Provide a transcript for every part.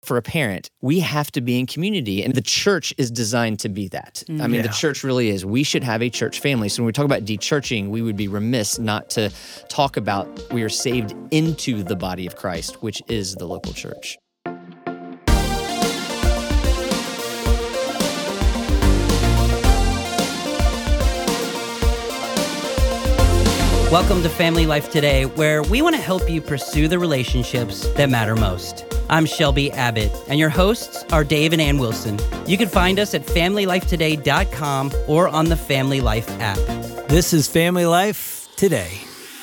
For a parent, we have to be in community, and the church is designed to be that. I mean, the church really is. We should have a church family. So when we talk about de-churching, we would be remiss not to talk about we are saved into the body of Christ, which is the local church. Welcome to Family Life Today, where we want to help you pursue the relationships that matter most. I'm Shelby Abbott, and your hosts are Dave and Ann Wilson. You can find us at FamilyLifeToday.com or on the Family Life app. This is Family Life Today.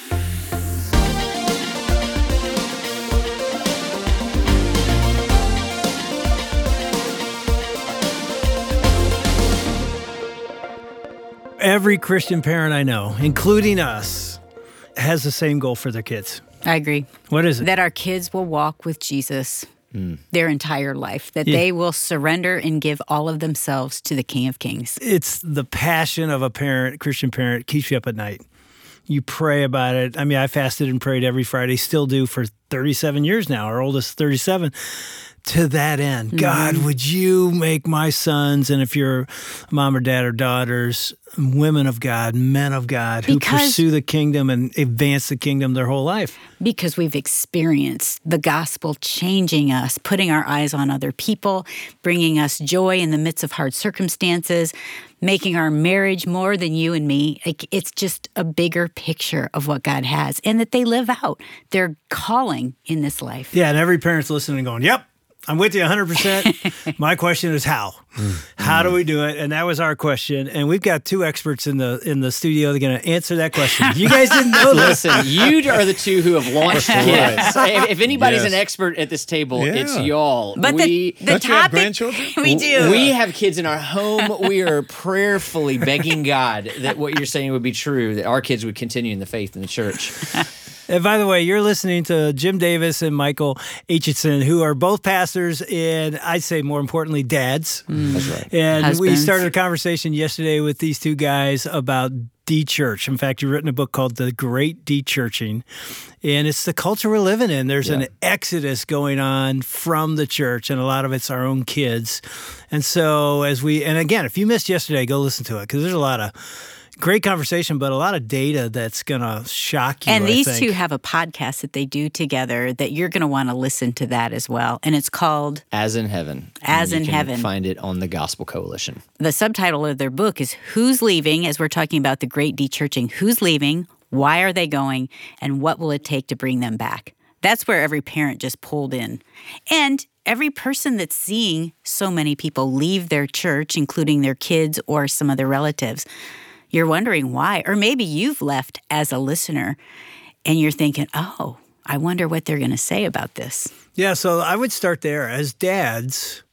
Every Christian parent I know, including us, has the same goal for their kids. I agree. What is it? That our kids will walk with Jesus their entire life, that they will surrender and give all of themselves to the King of Kings. It's the passion of a parent, Christian parent, keeps you up at night. You pray about it. I mean, I fasted and prayed every Friday, still do for 37 years now. Our oldest, 37. To that end, God, would you make my sons, and if you're mom or dad or daughters, women of God, men of God, who pursue the kingdom and advance the kingdom their whole life? Because we've experienced the gospel changing us, putting our eyes on other people, bringing us joy in the midst of hard circumstances, making our marriage more than you and me. It's just a bigger picture of what God has, and that they live out their calling in this life. Yeah, and every parent's listening going, yep. I'm with you 100%. My question is how? How do we do it? And that was our question. And we've got two experts in the studio that are going to answer that question. You guys didn't know this. Listen, you are the two who have launched kids. If anybody's an expert at this table, it's y'all. But the Don't topic, you have grandchildren? we do. We have kids in our home. We are prayerfully begging God that what you're saying would be true, that our kids would continue in the faith in the church. And by the way, you're listening to Jim Davis and Michael Aitchison, who are both pastors and I'd say more importantly, dads. That's right. And we Husbands. started a conversation yesterday with these two guys about de-church. In fact, you've written a book called The Great De-Churching, and it's the culture we're living in. There's an exodus going on from the church, and a lot of it's our own kids. And so and again, if you missed yesterday, go listen to it, because there's a lot of great conversation, but a lot of data that's going to shock you. And these I think. two have a podcast that they do together that you're going to want to listen to that as well. And it's called As in Heaven. As in You can Heaven. find it on the Gospel Coalition. The subtitle of their book is Who's Leaving, as we're talking about the Great De-Churching. Who's leaving? Why are they going? And what will it take to bring them back? That's where every parent just pulled in. And every person that's seeing so many people leave their church, including their kids or some of their relatives, you're wondering why. Or maybe you've left as a listener and you're thinking, oh, I wonder what they're going to say about this. Yeah, so I would start there. As dads,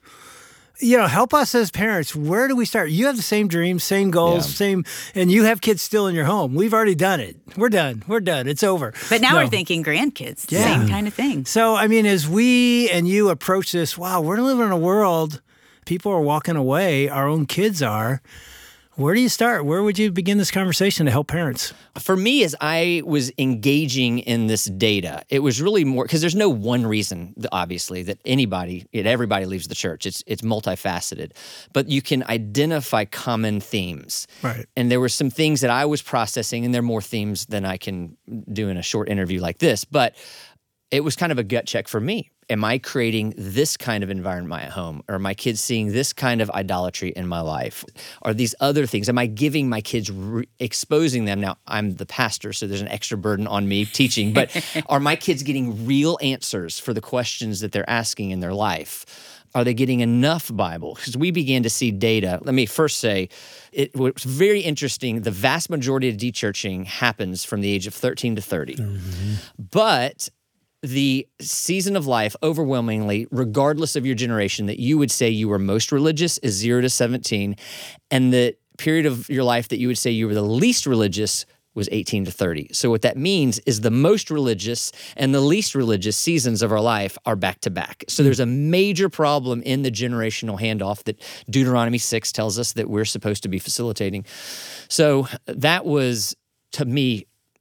help us as parents. Where do we start? You have the same dreams, same goals, and you have kids still in your home. We've already done it. We're done. It's over. But now we're thinking grandkids, same kind of thing. So, I mean, as we and you approach this, wow, we're living in a world, people are walking away, our own kids are. Where do you start? Where would you begin this conversation to help parents? For me, as I was engaging in this data, it was really more, because there's no one reason, obviously, that everybody leaves the church. It's multifaceted. But you can identify common themes. Right. And there were some things that I was processing, and there are more themes than I can do in a short interview like this. But it was kind of a gut check for me. Am I creating this kind of environment at home? Or are my kids seeing this kind of idolatry in my life? Are these other things? Am I giving my kids, exposing them? Now, I'm the pastor, so there's an extra burden on me teaching, but are my kids getting real answers for the questions that they're asking in their life? Are they getting enough Bible? Because we began to see data. Let me first say, it was very interesting. The vast majority of de-churching happens from the age of 13 to 30. Mm-hmm. But the season of life, overwhelmingly, regardless of your generation, that you would say you were most religious is 0 to 17, and the period of your life that you would say you were the least religious was 18 to 30. So what that means is the most religious and the least religious seasons of our life are back to back. So there's a major problem in the generational handoff that Deuteronomy 6 tells us that we're supposed to be facilitating. So that was, to me,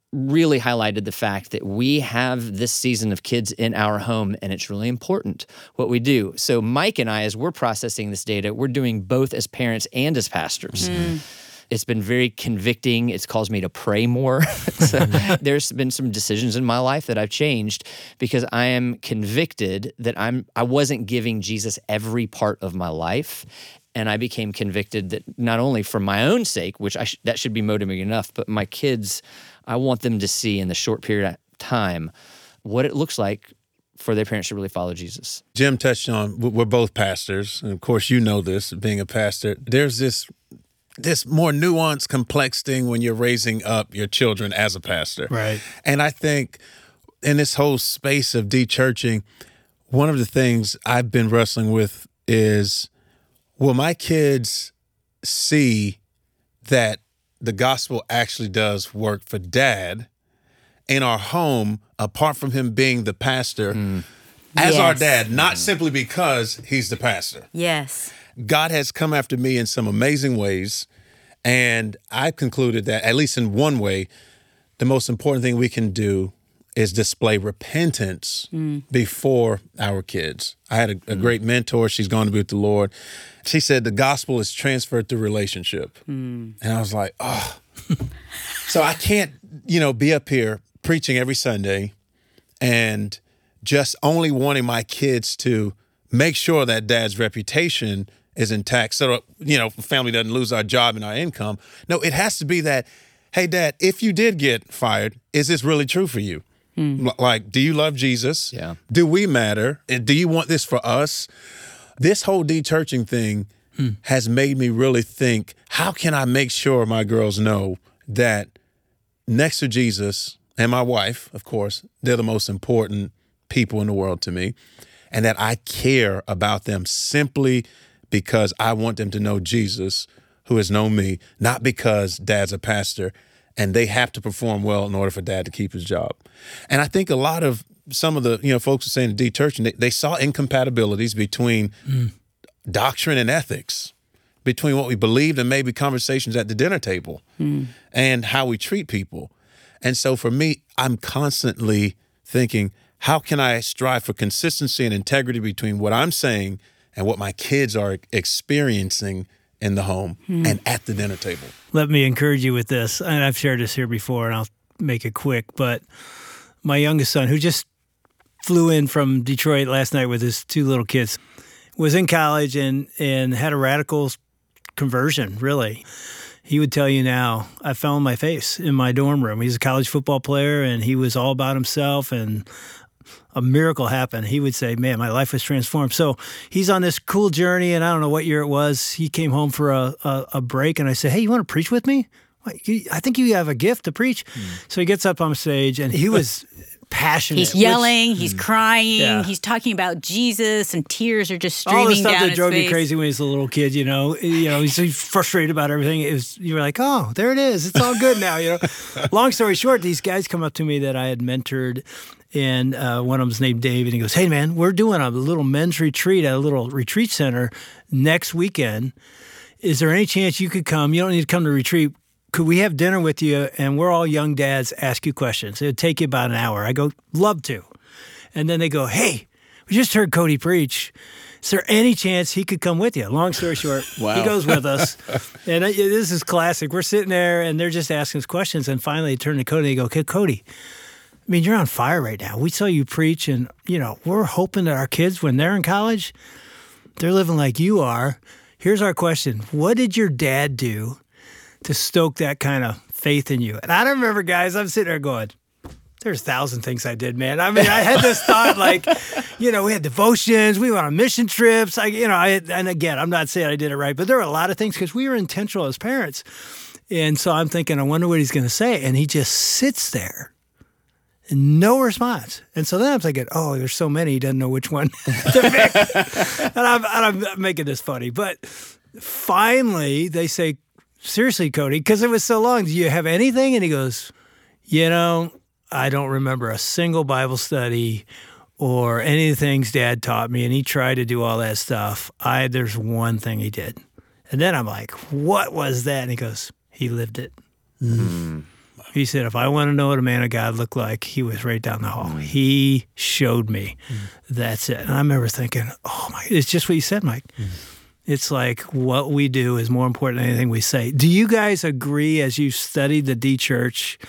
really highlighted the fact that we have this season of kids in our home, and it's really important what we do. So Mike and I, as we're processing this data, we're doing both as parents and as pastors. It's been very convicting. It's caused me to pray more. So there's been some decisions in my life that I've changed because I am convicted that I wasn't giving Jesus every part of my life. And I became convicted that not only for my own sake, which that should be motivating enough, but my kids, I want them to see in the short period of time what it looks like for their parents to really follow Jesus. Jim touched on, we're both pastors. And of course, you know this, being a pastor. There's this more nuanced, complex thing when you're raising up your children as a pastor. Right. And I think in this whole space of de-churching, one of the things I've been wrestling with is, will my kids see that the gospel actually does work for Dad in our home, apart from him being the pastor, as our dad, not simply because he's the pastor. Yes. God has come after me in some amazing ways, and I concluded that, at least in one way, the most important thing we can do is display repentance before our kids. I had a great mentor. She's gone to be with the Lord. She said the gospel is transferred through relationship. And I was like, oh. So I can't, be up here preaching every Sunday and just only wanting my kids to make sure that Dad's reputation is intact so, family doesn't lose our job and our income. No, it has to be that, hey, Dad, if you did get fired, is this really true for you? Like, do you love Jesus? Yeah. Do we matter? Do you want this for us? This whole de-churching thing has made me really think, how can I make sure my girls know that next to Jesus and my wife, of course, they're the most important people in the world to me, and that I care about them simply because I want them to know Jesus, who has known me, not because Dad's a pastor and they have to perform well in order for Dad to keep his job. And I think a lot of some of the folks are saying de-churching, they saw incompatibilities between doctrine and ethics, between what we believed and maybe conversations at the dinner table and how we treat people. And so for me, I'm constantly thinking, how can I strive for consistency and integrity between what I'm saying and what my kids are experiencing in the home and at the dinner table? Let me encourage you with this, and I've shared this here before, and I'll make it quick, but my youngest son, who just flew in from Detroit last night with his two little kids, was in college and had a radical conversion, really. He would tell you now, I fell on my face in my dorm room. He's a college football player, and he was all about himself, and a miracle happened. He would say, man, my life was transformed. So he's on this cool journey, and I don't know what year it was. He came home for a break, and I said, hey, you want to preach with me? I think you have a gift to preach. So he gets up on stage, and he was passionate. He's yelling, he's crying, he's talking about Jesus, and tears are just streaming down his face. All the stuff that drove me crazy when he was a little kid, he's frustrated about everything. You were like, oh, there it is. It's all good now, Long story short, these guys come up to me that I had mentored, and one of them's named Dave, and he goes, hey, man, we're doing a little men's retreat at a little retreat center next weekend. Is there any chance you could come? You don't need to come to retreat. Could we have dinner with you, and we're all young dads, ask you questions? It'd take you about an hour. I go, love to. And then they go, hey, we just heard Cody preach. Is there any chance he could come with you? Long story short, He goes with us. And this is classic. We're sitting there, and they're just asking us questions. And finally, they turn to Cody and they go, okay, Cody, I mean, you're on fire right now. We saw you preach, and, we're hoping that our kids, when they're in college, they're living like you are. Here's our question. What did your dad do to stoke that kind of faith in you? And I don't remember, guys, I'm sitting there going, there's 1,000 things I did, man. I mean, I had this thought we had devotions, we went on mission trips. And again, I'm not saying I did it right, but there were a lot of things because we were intentional as parents. And so I'm thinking, I wonder what he's going to say. And he just sits there and no response. And so then I'm thinking, oh, there's so many, he doesn't know which one to pick. And I'm making this funny. But finally, they say, seriously, Cody, because it was so long, do you have anything? And he goes, I don't remember a single Bible study or any of the things Dad taught me, and he tried to do all that stuff. There's one thing he did. And then I'm like, what was that? And he goes, he lived it. He said, if I want to know what a man of God looked like, he was right down the hall. He showed me. That's it. And I remember thinking, oh my, it's just what you said, Mike. It's like what we do is more important than anything we say. Do you guys agree, as you studied the D Church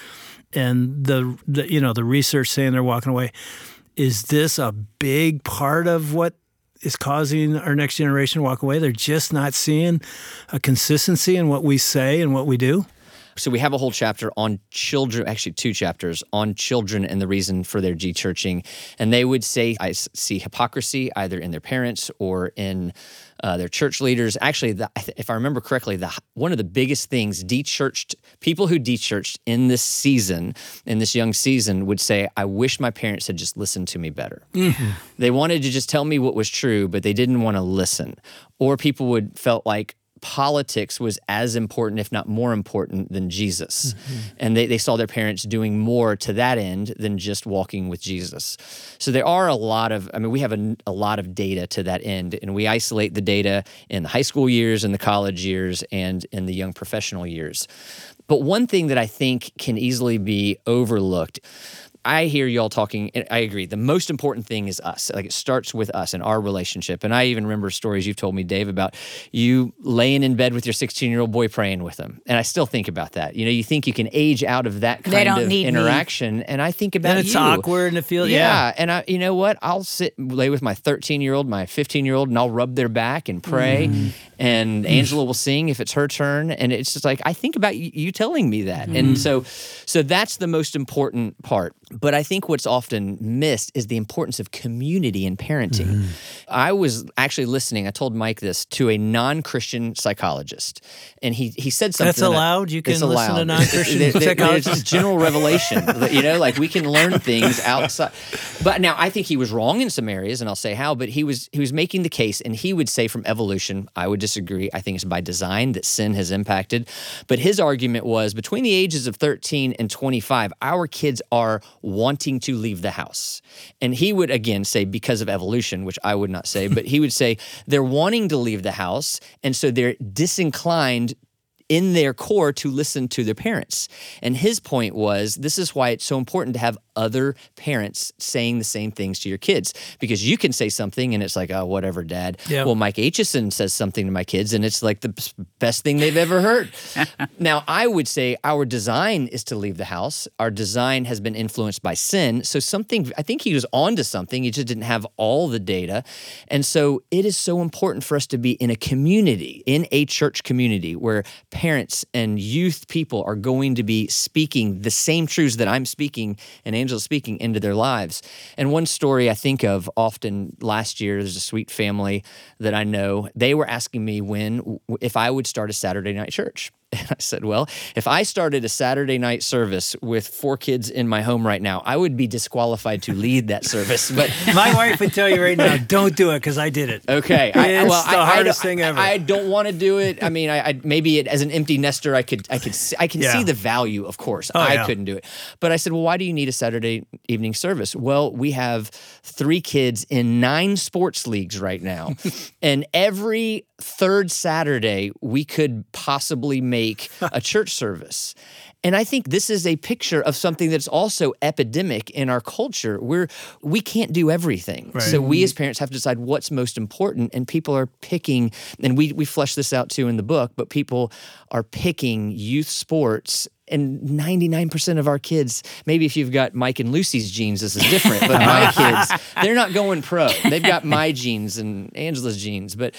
and the research saying they're walking away, is this a big part of what is causing our next generation to walk away? They're just not seeing a consistency in what we say and what we do? So we have a whole chapter on children, actually 2 chapters on children and the reason for their de-churching. And they would say, I see hypocrisy either in their parents or in their church leaders. Actually, if I remember correctly, one of the biggest things people who de-churched in this season, in this young season, would say, I wish my parents had just listened to me better. Mm-hmm. They wanted to just tell me what was true, but they didn't want to listen. Or people felt like politics was as important, if not more important, than Jesus. Mm-hmm. And they saw their parents doing more to that end than just walking with Jesus. So there are we have a lot of data to that end, and we isolate the data in the high school years, in the college years, and in the young professional years. But one thing that I think can easily be overlooked, I hear y'all talking, and I agree. The most important thing is us. Like, it starts with us and our relationship. And I even remember stories you've told me, Dave, about you laying in bed with your 16-year-old boy praying with him. And I still think about that. You think you can age out of that kind of interaction. And I think about then it's awkward and it feels, yeah. And you know what? I'll lay with my 13-year-old, my 15-year-old, and I'll rub their back and pray. Mm. And Angela will sing if it's her turn. And it's just like, I think about you telling me that. Mm. And so that's the most important part. But I think what's often missed is the importance of community in parenting. Mm-hmm. I was actually listening, I told Mike this, to a non-Christian psychologist. And he said something. That's allowed? You can listen to non-Christian psychologists? It's general revelation. Like we can learn things outside. But now, I think he was wrong in some areas, and I'll say how, but he was making the case, and he would say from evolution, I would disagree. I think it's by design that sin has impacted. But his argument was between the ages of 13 and 25, our kids are wanting to leave the house. And he would, again, say because of evolution, which I would not say, but he would say they're wanting to leave the house, and so they're disinclined in their core to listen to their parents. And his point was, this is why it's so important to have other parents saying the same things to your kids. Because you can say something and it's like, oh, whatever, Dad. Yep. Well, Mike Aitchison says something to my kids and it's like the best thing they've ever heard. Now, I would say our design is to leave the house. Our design has been influenced by sin. So I think he was onto something. He just didn't have all the data. And so it is so important for us to be in a community, in a church community where parents and youth people are going to be speaking the same truths that I'm speaking and Angela's speaking into their lives. And one story I think of often last year, there's a sweet family that I know. They were asking me if I would start a Saturday night church. And I said, well, if I started a Saturday night service with 4 kids in my home right now, I would be disqualified to lead that service. But my wife would tell you right now, don't do it because I did it. Okay. It's the hardest thing ever. I don't want to do it. I mean, maybe as an empty nester, I can see the value, of course. I couldn't do it. But I said, well, why do you need a Saturday evening service? Well, we have 3 kids in 9 sports leagues right now. And every third Saturday, we could possibly make a church service. And I think this is a picture of something that's also epidemic in our culture where we can't do everything. Right. So we as parents have to decide what's most important, and people are picking, and we flesh this out too in the book, but people are picking youth sports. And 99% of our kids, maybe if you've got Mike and Lucy's genes, this is different, but my kids, they're not going pro. They've got my genes and Angela's genes, but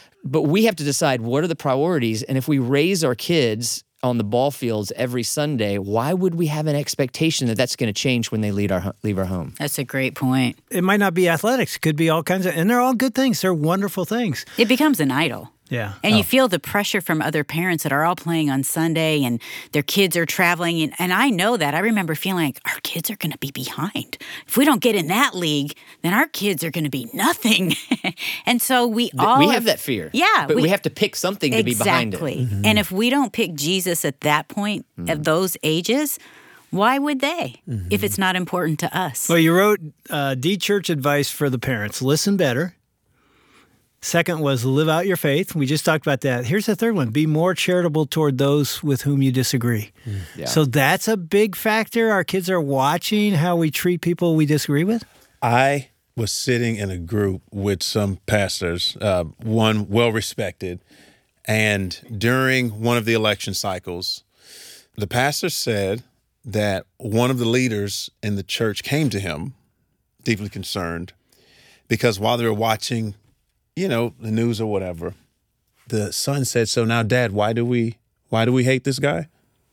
we have to decide what are the priorities, and if we raise our kids on the ball fields every Sunday, why would we have an expectation that that's going to change when they leave our home? That's a great point. It might not be athletics. It could be all kinds of, and they're all good things. They're wonderful things. It becomes an idol. Yeah. And you feel the pressure from other parents that are all playing on Sunday and their kids are traveling. And I know that. I remember feeling like our kids are going to be behind. If we don't get in that league, then our kids are going to be nothing. And so we have that fear. Yeah. But we have to pick something to be behind it. Exactly. Mm-hmm. And if we don't pick Jesus at that point, at those ages, why would they if it's not important to us? Well, you wrote D-Church advice for the parents. Listen better. Second was live out your faith. We just talked about that. Here's the third one. Be more charitable toward those with whom you disagree. Yeah. So that's a big factor. Our kids are watching how we treat people we disagree with. I was sitting in a group with some pastors, one well-respected, and during one of the election cycles, the pastor said that one of the leaders in the church came to him, deeply concerned, because while they were watching, the news or whatever, the son said, "So now, Dad, why do we hate this guy?"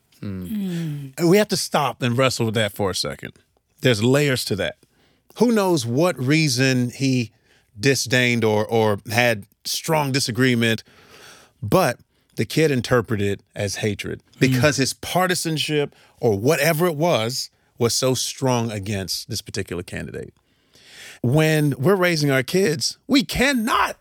And we have to stop and wrestle with that for a second. There's layers to that. Who knows what reason he disdained or had strong disagreement, but the kid interpreted it as hatred because his partisanship or whatever it was so strong against this particular candidate. When we're raising our kids, we cannot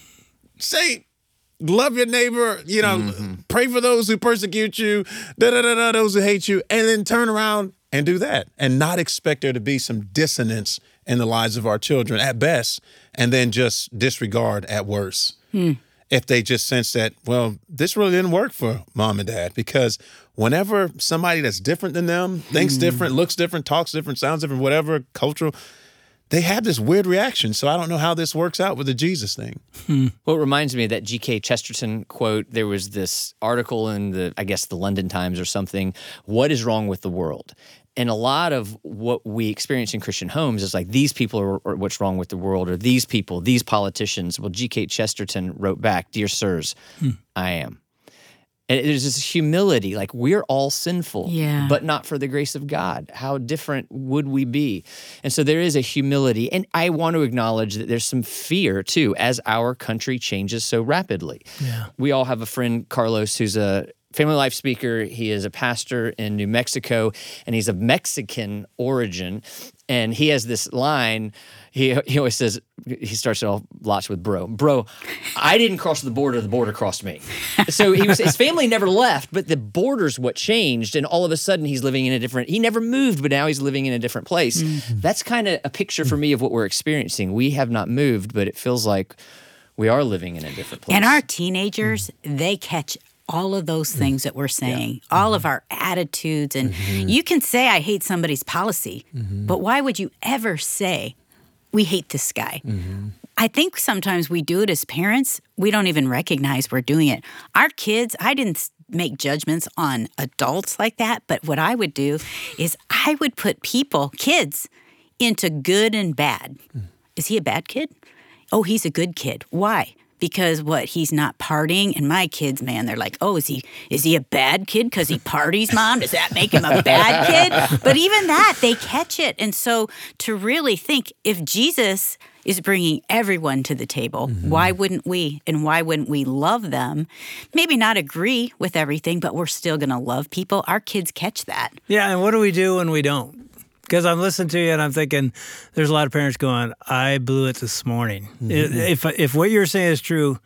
say, love your neighbor, pray for those who persecute you, those who hate you, and then turn around and do that and not expect there to be some dissonance in the lives of our children at best, and then just disregard at worst. If they just sense that, well, this really didn't work for mom and dad, because whenever somebody that's different than them, thinks different, looks different, talks different, sounds different, whatever, cultural, they have this weird reaction. So I don't know how this works out with the Jesus thing. Well, it reminds me of that G.K. Chesterton quote. There was this article in the London Times or something, what is wrong with the world? And a lot of what we experience in Christian homes is like, these people are what's wrong with the world, or these people, these politicians. Well, G.K. Chesterton wrote back, "Dear sirs, I am." And there's this humility, like we're all sinful, but not for the grace of God. How different would we be? And so there is a humility. And I want to acknowledge that there's some fear too, as our country changes so rapidly. Yeah. We all have a friend, Carlos, who's a Family Life speaker. He is a pastor in New Mexico, and he's of Mexican origin. And he has this line, he always says, he starts it off lots with bro. Bro, I didn't cross the border crossed me. So his family never left, but the border's what changed. And all of a sudden he never moved, but now he's living in a different place. That's kind of a picture for me of what we're experiencing. We have not moved, but it feels like we are living in a different place. And our teenagers, they catch all of those things that we're saying, all of our attitudes. And you can say, I hate somebody's policy, but why would you ever say, we hate this guy? I think sometimes we do it as parents. We don't even recognize we're doing it. Our kids, I didn't make judgments on adults like that, but what I would do is I would put kids, into good and bad. Is he a bad kid? Oh, he's a good kid. Why? Because he's not partying, and my kids, man, they're like, oh, is he a bad kid because he parties, Mom? Does that make him a bad kid? But even that, they catch it. And so to really think, if Jesus is bringing everyone to the table, why wouldn't we? And why wouldn't we love them? Maybe not agree with everything, but we're still going to love people. Our kids catch that. Yeah, and what do we do when we don't? Because I'm listening to you and I'm thinking there's a lot of parents going, I blew it this morning. If what you're saying is true,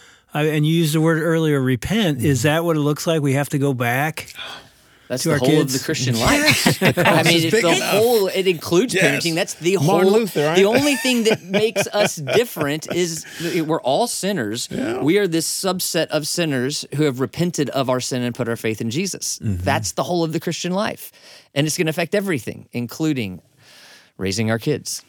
and you used the word earlier, repent, is that what it looks like? We have to go back? That's to the our whole kids? of the Christian life. I mean, it's the whole, it includes parenting. That's the whole. Martin Luther, right? The only thing that makes us different is we're all sinners. We are this subset of sinners who have repented of our sin and put our faith in Jesus. That's the whole of the Christian life. And it's going to affect everything, including raising our kids.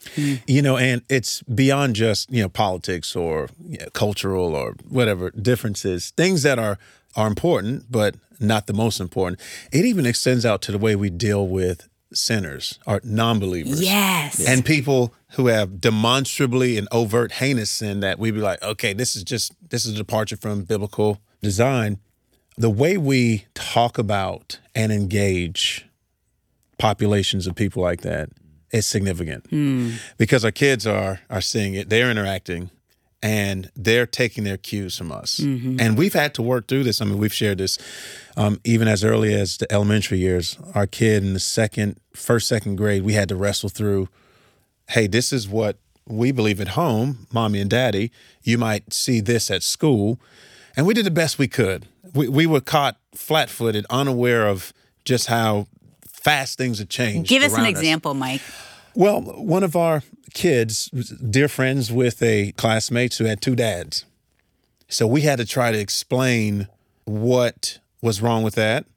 And it's beyond just, politics or cultural or whatever differences, things that are important, but not the most important. It even extends out to the way we deal with sinners or non-believers. Yes. And people who have demonstrably and overt heinous sin that we'd be like, okay, this is a departure from biblical design. The way we talk about and engage populations of people like that is significant because our kids are seeing it, they're interacting, and they're taking their cues from us. And we've had to work through this. I mean, we've shared this even as early as the elementary years. Our kid in the first, second grade, we had to wrestle through, hey, this is what we believe at home, mommy and daddy. You might see this at school. And we did the best we could. We were caught flat-footed, unaware of just how fast things have changed. Give us an around example, Mike. Well, one of our kids was dear friends with a classmate who had two dads. So we had to try to explain what was wrong with that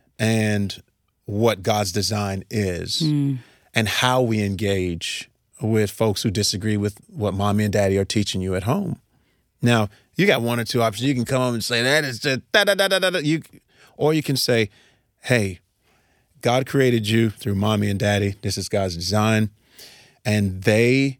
and what God's design is and how we engage with folks who disagree with what mommy and daddy are teaching you at home. Now, you got one or two options. You can come home and say, that is just da-da-da-da-da. Or you can say, hey, God created you through mommy and daddy. This is God's design. And they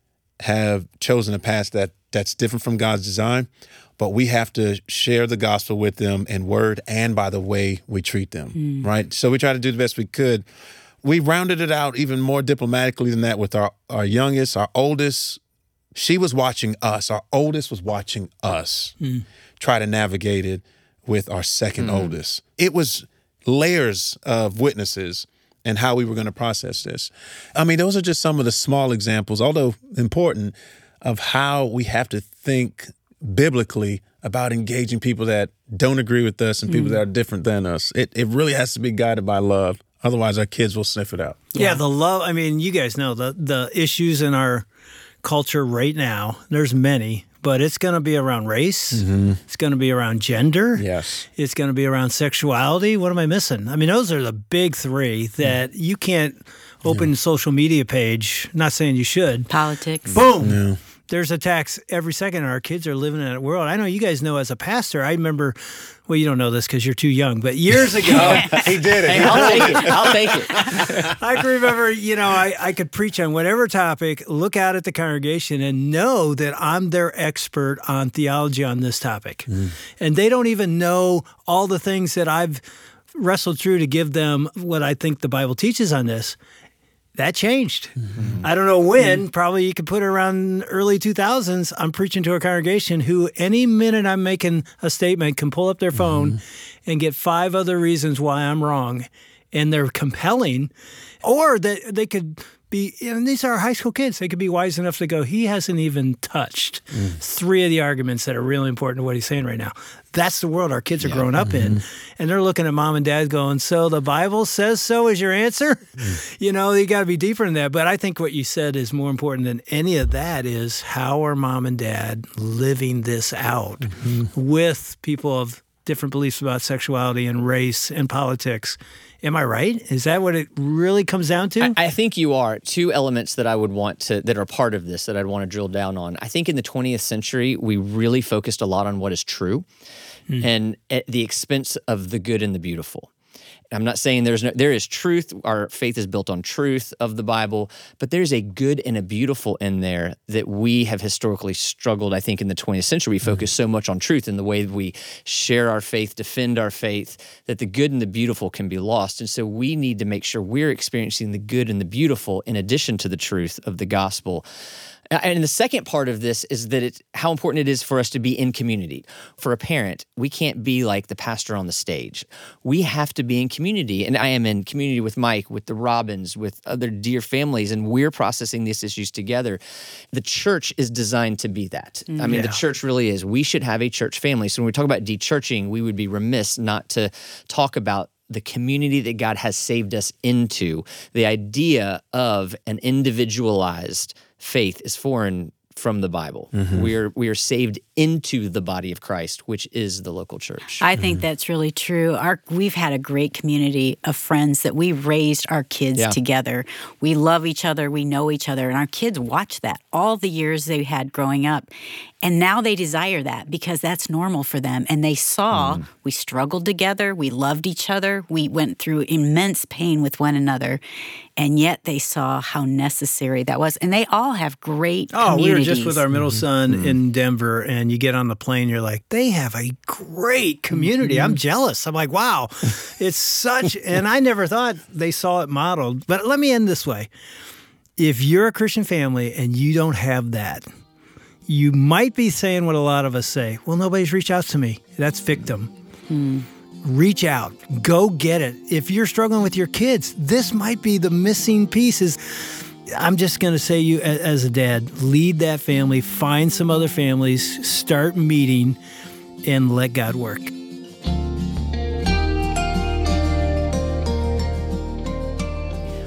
have chosen a path that's different from God's design. But we have to share the gospel with them in word and by the way we treat them, right? So we try to do the best we could. We rounded it out even more diplomatically than that with our youngest, our oldest. She was watching us. Our oldest was watching us try to navigate it with our second oldest. It was layers of witnesses and how we were going to process this. I mean, those are just some of the small examples, although important, of how we have to think biblically about engaging people that don't agree with us and people that are different than us. It really has to be guided by love. Otherwise, our kids will sniff it out. Yeah, the love. I mean, you guys know the issues in our culture right now. There's many, but it's going to be around race. It's going to be around gender. Yes. It's going to be around sexuality. What am I missing? I mean, those are the big three that you can't open a social media page. Not saying you should. Politics. Boom. Yeah. There's attacks every second, and our kids are living in that world. I know you guys know as a pastor, I remember, well, you don't know this because you're too young, but years ago. He did it. Hey, I'll take it. I can remember, I could preach on whatever topic, look out at the congregation and know that I'm their expert on theology on this topic. And they don't even know all the things that I've wrestled through to give them what I think the Bible teaches on this. That changed. I don't know when. Probably you could put it around early 2000s. I'm preaching to a congregation who any minute I'm making a statement can pull up their phone and get 5 other reasons why I'm wrong. And they're compelling. Or that they could be, and these are high school kids, they could be wise enough to go, he hasn't even touched 3 of the arguments that are really important to what he's saying right now. That's the world our kids are growing up in. And they're looking at mom and dad going, so the Bible says so is your answer? You got to be deeper than that. But I think what you said is more important than any of that is how are mom and dad living this out with people of different beliefs about sexuality and race and politics. Am I right? Is that what it really comes down to? I think you are. 2 elements that I would want to, that are part of this that I'd want to drill down on. I think in the 20th century, we really focused a lot on what is true and at the expense of the good and the beautiful. I'm not saying there is truth. Our faith is built on truth of the Bible, but there's a good and a beautiful in there that we have historically struggled. I think in the 20th century, we focus so much on truth in the way that we share our faith, defend our faith, that the good and the beautiful can be lost. And so we need to make sure we're experiencing the good and the beautiful in addition to the truth of the gospel. And the second part of this is that how important it is for us to be in community. For a parent, we can't be like the pastor on the stage. We have to be in community. And I am in community with Mike, with the Robins, with other dear families, and we're processing these issues together. The church is designed to be that. I mean, the church really is. We should have a church family. So when we talk about de-churching, we would be remiss not to talk about the community that God has saved us into. The idea of an individualized faith is foreign from the Bible. We are saved into the body of Christ, which is the local church. I think that's really true. We've had a great community of friends that we raised our kids together. We love each other. We know each other. And our kids watch that all the years they had growing up. And now they desire that because that's normal for them. And they saw we struggled together. We loved each other. We went through immense pain with one another. And yet they saw how necessary that was. And they all have great communities. We were just with our middle son in Denver, and you get on the plane, you're like, they have a great community. I'm jealous. I'm like, wow, it's such, and I never thought they saw it modeled. But let me end this way. If you're a Christian family and you don't have that, you might be saying what a lot of us say, well, nobody's reached out to me. That's victim. Reach out. Go get it. If you're struggling with your kids, this might be the missing pieces. I'm just going to say you, as a dad, lead that family, find some other families, start meeting, and let God work.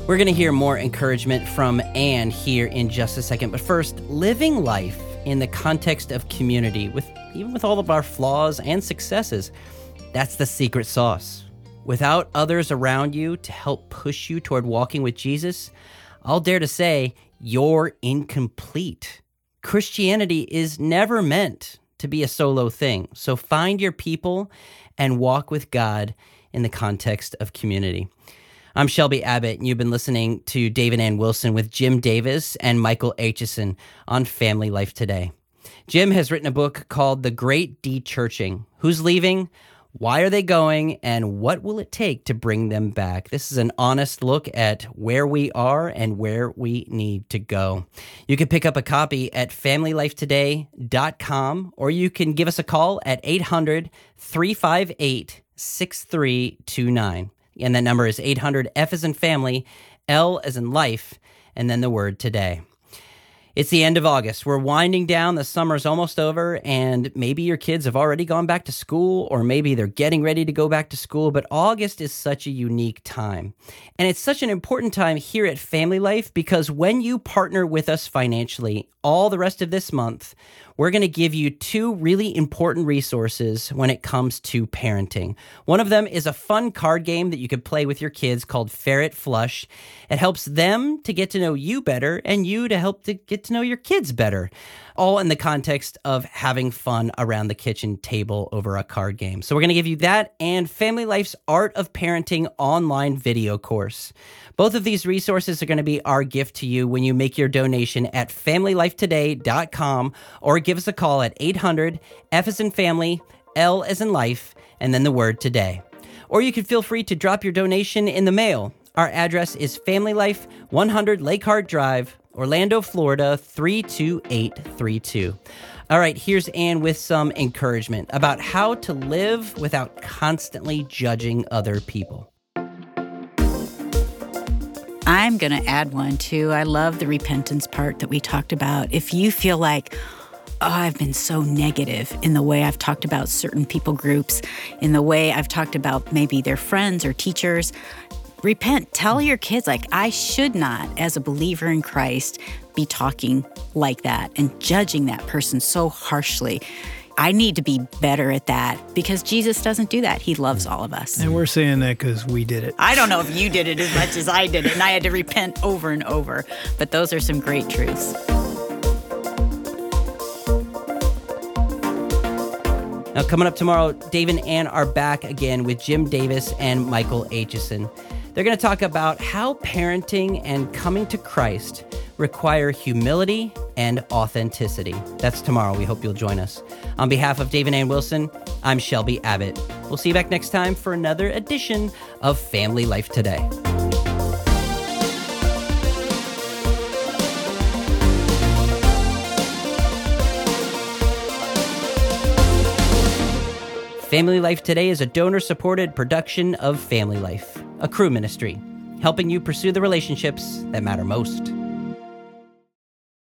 We're going to hear more encouragement from Ann here in just a second. But first, living life in the context of community, even with all of our flaws and successes, that's the secret sauce. Without others around you to help push you toward walking with Jesus, I'll dare to say you're incomplete. Christianity is never meant to be a solo thing. So find your people and walk with God in the context of community. I'm Shelby Abbott, and you've been listening to Dave and Ann Wilson with Jim Davis and Michael Aitchison on Family Life Today. Jim has written a book called The Great De-Churching: Who's Leaving? Why are they going? And what will it take to bring them back? This is an honest look at where we are and where we need to go. You can pick up a copy at FamilyLifeToday.com, or you can give us a call at 800-358-6329. And that number is 800-F as in family, L as in life, and then the word today. It's the end of August. We're winding down. The summer's almost over, and maybe your kids have already gone back to school, or maybe they're getting ready to go back to school, but August is such a unique time. And it's such an important time here at Family Life because when you partner with us financially all the rest of this month, we're going to give you two really important resources when it comes to parenting. One of them is a fun card game that you could play with your kids called Ferret Flush. It helps them to get to know you better and you to help to get to know your kids better, all in the context of having fun around the kitchen table over a card game. So we're going to give you that and Family Life's Art of Parenting online video course. Both of these resources are going to be our gift to you when you make your donation at FamilyLifeToday.com or give us a call at 800-F as in family, L as in life, and then the word today. Or you can feel free to drop your donation in the mail. Our address is Family Life, 100 Lake Hart Drive, Orlando, Florida, 32832. All right, here's Ann with some encouragement about how to live without constantly judging other people. I'm going to add one too. I love the repentance part that we talked about. If you feel like, I've been so negative in the way I've talked about certain people groups, in the way I've talked about maybe their friends or teachers, repent. Tell your kids, I should not, as a believer in Christ, be talking like that and judging that person so harshly. I need to be better at that because Jesus doesn't do that. He loves all of us. And we're saying that because we did it. I don't know if you did it as much as I did it, and I had to repent over and over. But those are some great truths. Now, coming up tomorrow, Dave and Ann are back again with Jim Davis and Michael Aitchison. They're going to talk about how parenting and coming to Christ require humility and authenticity. That's tomorrow. We hope you'll join us. On behalf of Dave and Ann Wilson, I'm Shelby Abbott. We'll see you back next time for another edition of Family Life Today. Family Life Today is a donor-supported production of Family Life, a Cru ministry, helping you pursue the relationships that matter most.